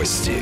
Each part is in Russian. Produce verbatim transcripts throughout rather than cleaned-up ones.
Новости.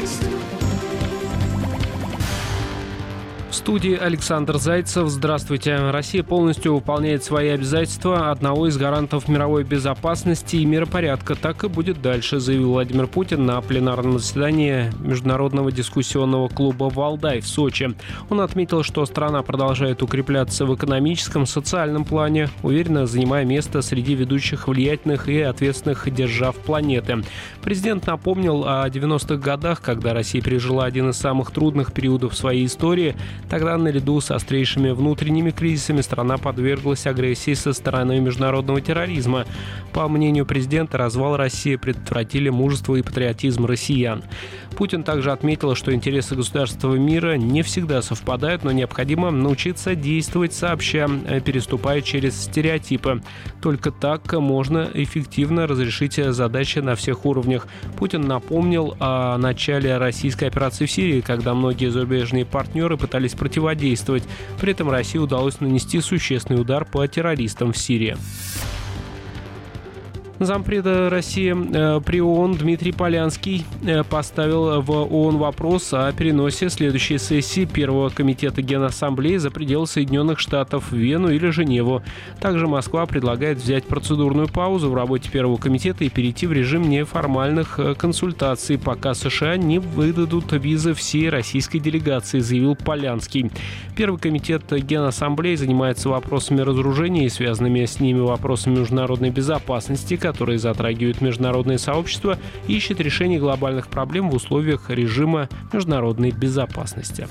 В студии Александр Зайцев. Здравствуйте. Россия полностью выполняет свои обязательства одного из гарантов мировой безопасности и миропорядка. Так и будет дальше, заявил Владимир Путин на пленарном заседании Международного дискуссионного клуба «Валдай» в Сочи. Он отметил, что страна продолжает укрепляться в экономическом, социальном плане, уверенно занимая место среди ведущих влиятельных и ответственных держав планеты. Президент напомнил о девяностых годах, когда Россия пережила один из самых трудных периодов своей истории. Тогда, наряду с острейшими внутренними кризисами, страна подверглась агрессии со стороны международного терроризма. По мнению президента, развал России предотвратили мужество и патриотизм россиян. Путин также отметил, что интересы государства мира не всегда совпадают, но необходимо научиться действовать сообща, переступая через стереотипы. Только так можно эффективно разрешить задачи на всех уровнях. Путин напомнил о начале российской операции в Сирии, когда многие зарубежные партнеры пытались противодействовать. При этом России удалось нанести существенный удар по террористам в Сирии. Зампреда России э, при ООН Дмитрий Полянский э, поставил в ООН вопрос о переносе следующей сессии Первого комитета Генассамблеи за пределы Соединенных Штатов в Вену или Женеву. Также Москва предлагает взять процедурную паузу в работе Первого комитета и перейти в режим неформальных э, консультаций, пока США не выдадут визы всей российской делегации, заявил Полянский. Первый комитет Генассамблеи занимается вопросами разоружения и связанными с ними вопросами международной безопасности, которые затрагивают международное сообщество, и ищет решение глобальных проблем в условиях режима международной безопасности.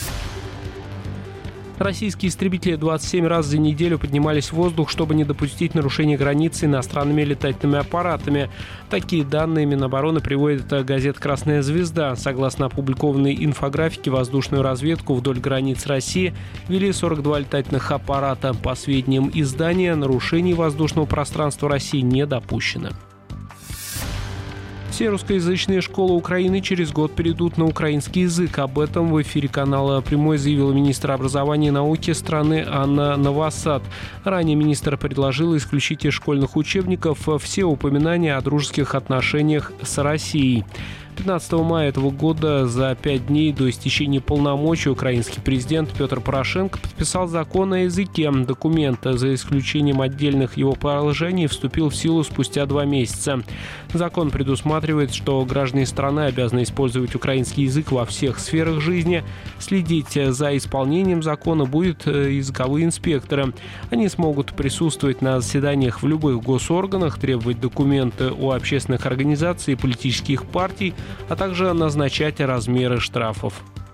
Российские истребители двадцать семь раз за неделю поднимались в воздух, чтобы не допустить нарушения границы иностранными летательными аппаратами. Такие данные Минобороны приводит газета «Красная звезда». Согласно опубликованной инфографике, воздушную разведку вдоль границ России вели сорок два летательных аппарата. По сведениям издания, нарушений воздушного пространства России не допущено. Все русскоязычные школы Украины через год перейдут на украинский язык. Об этом в эфире канала «Прямой» заявила министр образования и науки страны Анна Новосад. Ранее министр предложила исключить из школьных учебников все упоминания о дружеских отношениях с Россией. пятнадцатого мая этого года, за пять дней до истечения полномочий, украинский президент Петр Порошенко подписал закон о языке. Документ, за исключением отдельных его положений, вступил в силу спустя два месяца. Закон предусматривает, что граждане страны обязаны использовать украинский язык во всех сферах жизни. Следить за исполнением закона будут языковые инспекторы. Они смогут присутствовать на заседаниях в любых госорганах, требовать документы у общественных организаций и политических партий, а также назначать размеры штрафов.